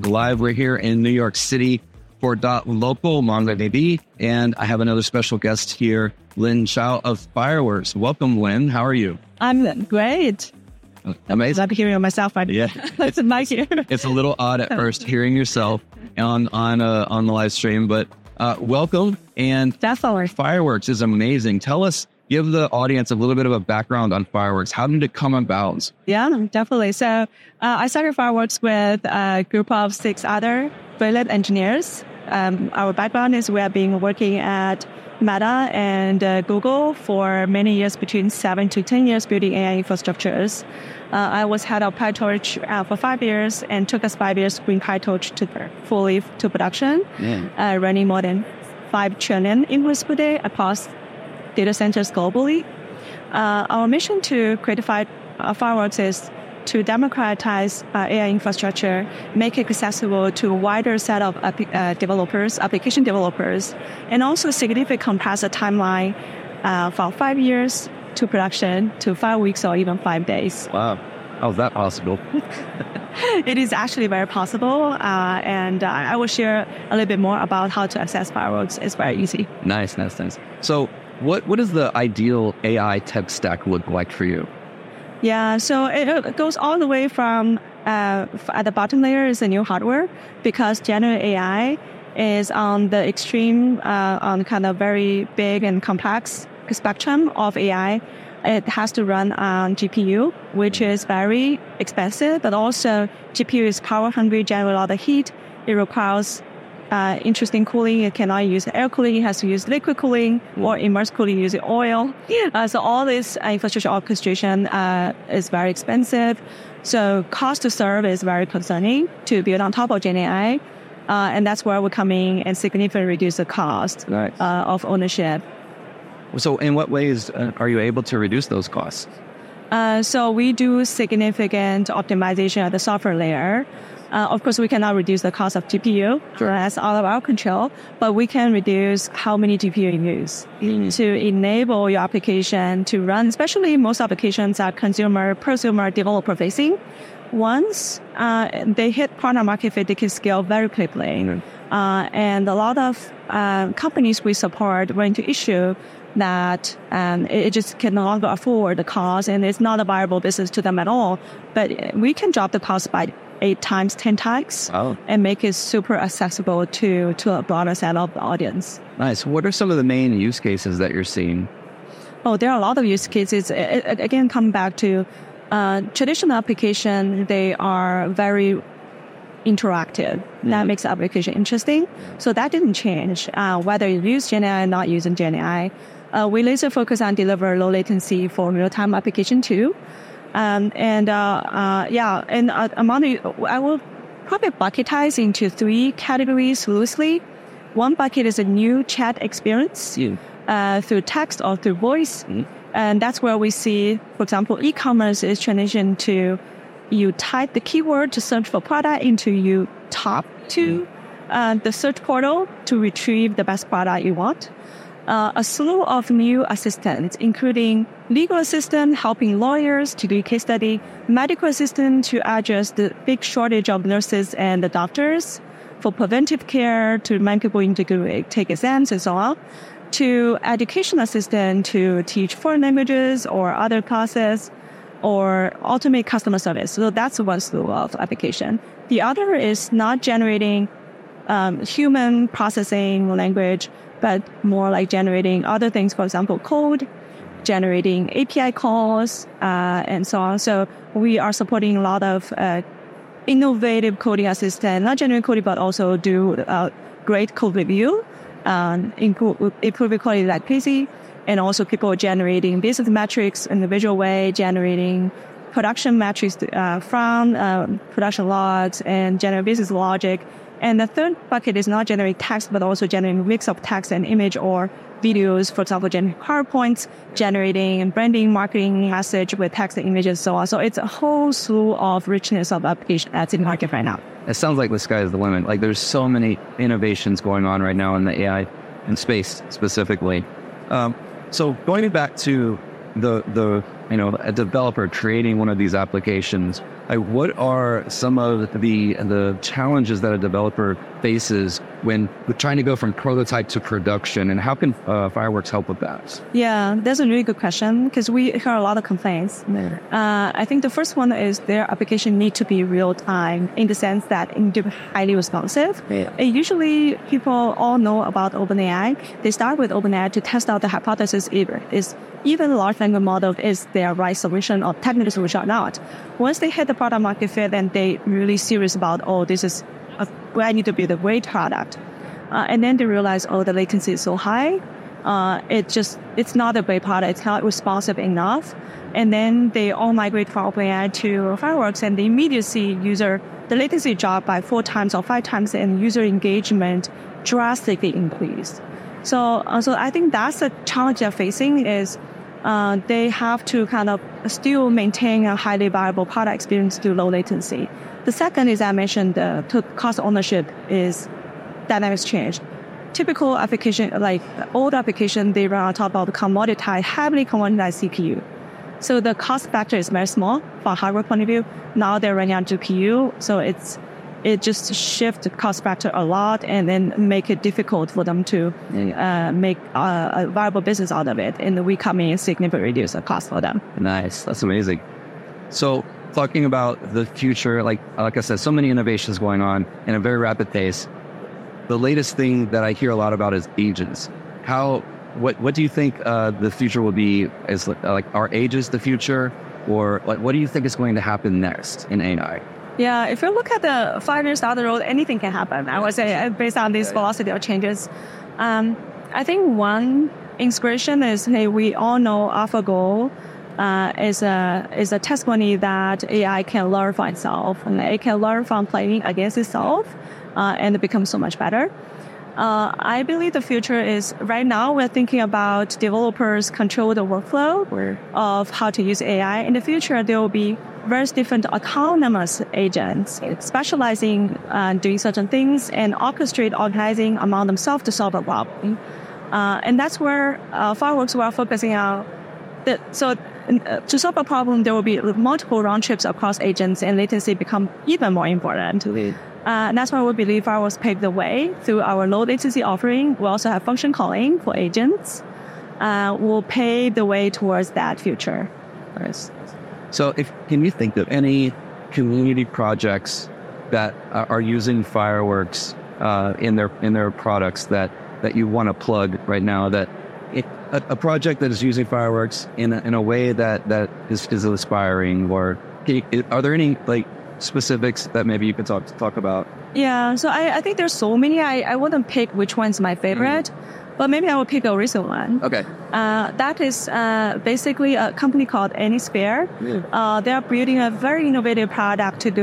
Live. We're here in New York City for .local MongoDB, and I have another special guest here, Lynn Chao of Fireworks. Welcome, Lynn. How are you? I'm great. Amazing. I'm hearing myself. Yeah, It's nice here. It's a little odd at first hearing yourself on the live stream, but welcome. And Definitely. Fireworks is amazing. Give the audience a little bit of a background on Fireworks. How did it come about? Yeah, definitely. So I started Fireworks with a group of 6 other brilliant engineers. Our background is we have been working at Meta and Google for many years, between 7 to 10 years, building AI infrastructures. I was head of PyTorch for 5 years, and took us 5 years to bring PyTorch fully to production, running more than 5 trillion inputs per day across data centers globally. Our mission to create Fireworks is to democratize AI infrastructure, make it accessible to a wider set of developers, application developers, and also significantly compress the timeline from 5 years to production to 5 weeks or even 5 days. Wow. How is that possible? It is actually very possible, and I will share a little bit more about how to access Fireworks. It's very easy. Nice. So what does the ideal AI tech stack look like for you? Yeah, so it goes all the way from at the bottom layer is the new hardware, because generative AI is on the extreme, on kind of very big and complex spectrum of AI. It has to run on GPU, which is very expensive, but also GPU is power hungry, generate a lot of heat. It requires interesting cooling. It cannot use air cooling. It has to use liquid cooling or immersed cooling using oil. So all this infrastructure orchestration is very expensive. So cost to serve is very concerning to build on top of GenAI. And that's where we're coming and significantly reduce the cost of ownership. So in what ways are you able to reduce those costs? So we do significant optimization at the software layer. Of course, we cannot reduce the cost of GPU. That's out of our control, but we can reduce how many GPU you use to enable your application to run, especially most applications are prosumer, developer-facing. Once they hit partner market fit, they can scale very quickly. And a lot of companies we support run into issue that it just can no longer afford the cost, and it's not a viable business to them at all. But we can drop the cost by 8 times, 10 times, and make it super accessible to a broader set of the audience. Nice. What are some of the main use cases that you're seeing? Oh, there are a lot of use cases. Again, come back to traditional application, they are very interactive. That makes the application interesting. So that didn't change, whether you use GenAI or not using GenAI. We laser focus on deliver low latency for real-time application too. I will probably bucketize into 3 categories loosely. One bucket is a new chat experience through text or through voice. And that's where we see, for example, e-commerce is transitioned to you type the keyword to search for product into you talk to the search portal to retrieve the best product you want. A slew of new assistants, including legal assistant helping lawyers to do case study, medical assistant to address the big shortage of nurses and the doctors, for preventive care to remind people to take exams and so on, to education assistant to teach foreign languages or other classes, or automate customer service. So that's one slew of application. The other is not generating human processing language, but more like generating other things, for example, code, generating API calls, and so on. So we are supporting a lot of innovative coding assistant, not generating coding, but also do great code review, improve quality like Pacey, and also people generating business metrics in the visual way, generating production metrics from production logs and generate business logic. And the third bucket is not generating text, but also generating mix of text and image or videos, for example, generating PowerPoints, generating branding, marketing message with text and images, and so on. So it's a whole slew of richness of application that's in market right now. It sounds like the sky is the limit. Like there's so many innovations going on right now in the AI and space specifically. So going back to the a developer creating one of these applications, what are some of the challenges that a developer faces when trying to go from prototype to production, and how can Fireworks help with that? Yeah, that's a really good question because we hear a lot of complaints. I think the first one is their application need to be real time in the sense that it need to be highly responsive. And usually people all know about OpenAI. They start with OpenAI to test out the hypothesis even a large language model is their right solution or technical solution or not. Once they hit the product market fit, then they really serious about, I need to build a great product. And then they realize, the latency is so high. It's not a great product. It's not responsive enough. And then they all migrate from OpenAI to Fireworks, and they immediately see the latency drop by 4 times or 5 times, and user engagement drastically increased. So I think that's the challenge they're facing is they have to kind of still maintain a highly viable product experience through low latency. The second is I mentioned the cost ownership is dynamics change. Typical application, like old application, they run on top of heavily commoditized CPU. So the cost factor is very small from hardware point of view. Now they're running on GPU, so it just shifts the cost factor a lot and then make it difficult for them to make a viable business out of it. And we come in and significantly reduce the cost for them. Nice. That's amazing. So talking about the future, like I said, so many innovations going on in a very rapid pace. The latest thing that I hear a lot about is agents. What do you think the future will be? Is are agents the future? Or what do you think is going to happen next in AI? Yeah, if you look at the 5 years down the road, anything can happen. I would say based on this velocity of changes. I think one inspiration is, we all know AlphaGo is a testimony that AI can learn for itself, and it can learn from playing against itself, and become so much better. I believe the future is, right now we're thinking about developers control the workflow of how to use AI. In the future, there will be various different autonomous agents specializing doing certain things and organizing among themselves to solve a problem. And that's where Fireworks we are focusing on. To solve a problem, there will be multiple round trips across agents, and latency become even more important. And that's why we believe Fireworks paved the way through our low latency offering. We also have function calling for agents. Will pave the way towards that future. So can you think of any community projects that are using Fireworks in their products that you want to plug right now, that a project that is using Fireworks in a way that is inspiring, or are there any specifics that maybe you could talk about? Yeah, so I think there's so many. I wouldn't pick which one's my favorite, but maybe I will pick a recent one. Okay. That is basically a company called Anysphere. They are building a very innovative product to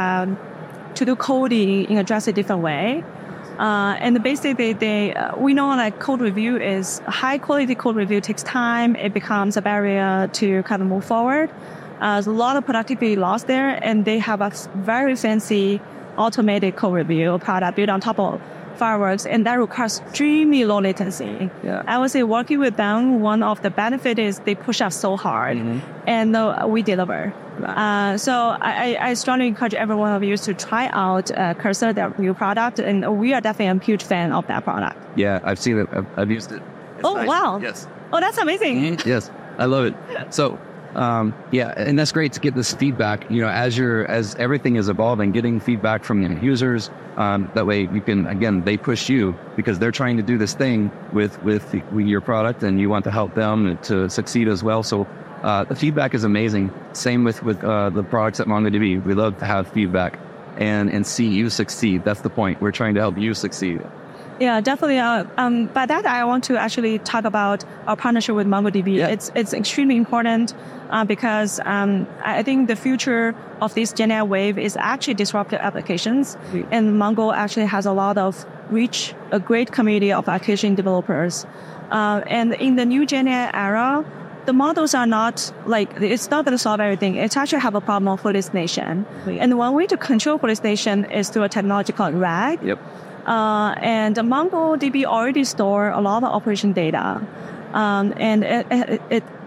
do coding in a drastic different way. And basically, we know code review is high quality code review takes time. It becomes a barrier to kind of move forward. There's a lot of productivity loss there, and they have a very fancy automated code review product built on top of Fireworks, and that requires extremely low latency. Yeah. I would say working with them, one of the benefits is they push us so hard, and we deliver. So I strongly encourage every one of you to try out Cursor, their new product, and we are definitely a huge fan of that product. Yeah, I've seen it. I've used it. It's nice. Wow. Yes. Oh, that's amazing. Yes, I love it. So, and that's great to get this feedback. As everything is evolving, getting feedback from users. That way, you can they push you because they're trying to do this thing with your product, and you want to help them to succeed as well. So, the feedback is amazing. Same with the products at MongoDB. We love to have feedback and see you succeed. That's the point. We're trying to help you succeed. Yeah, definitely. By that, I want to actually talk about our partnership with MongoDB. Yeah. It's extremely important because I think the future of this GenAI wave is actually disruptive applications. And Mongo actually has a lot of a great community of application developers. And in the new GenAI era, the models are not it's not going to solve everything. It's actually have a problem of hallucination. And one way to control hallucination is through a technology called RAG. Yep. And MongoDB already store a lot of operation data. And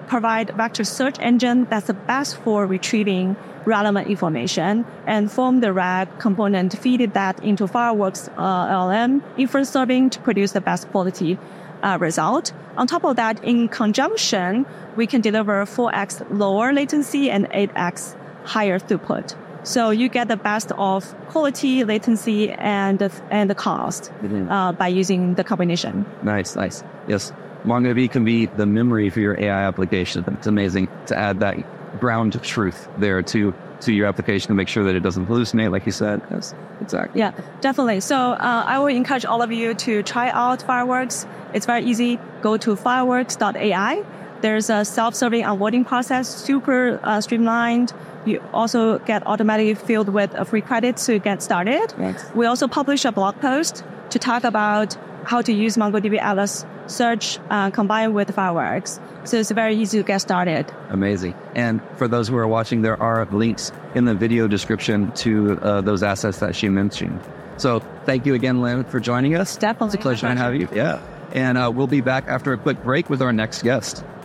provide vector search engine that's the best for retrieving relevant information, and form the RAG component, feed that into Fireworks LLM inference serving to produce the best quality result. On top of that, in conjunction, we can deliver 4x lower latency and 8x higher throughput. So you get the best of quality, latency, and the cost by using the combination. Nice. Yes, MongoDB can be the memory for your AI application. It's amazing to add that ground truth there to your application to make sure that it doesn't hallucinate, like you said. Yes, exactly. Yeah, definitely. So I will encourage all of you to try out Fireworks. It's very easy. Go to fireworks.ai. There's a self-serving onboarding process, super streamlined. You also get automatically filled with free credits to get started. Yes. We also publish a blog post to talk about how to use MongoDB Atlas Search combined with Fireworks. So it's very easy to get started. Amazing. And for those who are watching, there are links in the video description to those assets that she mentioned. So thank you again, Lynn, for joining us. Definitely. It's a pleasure to have you. Yeah. And we'll be back after a quick break with our next guest.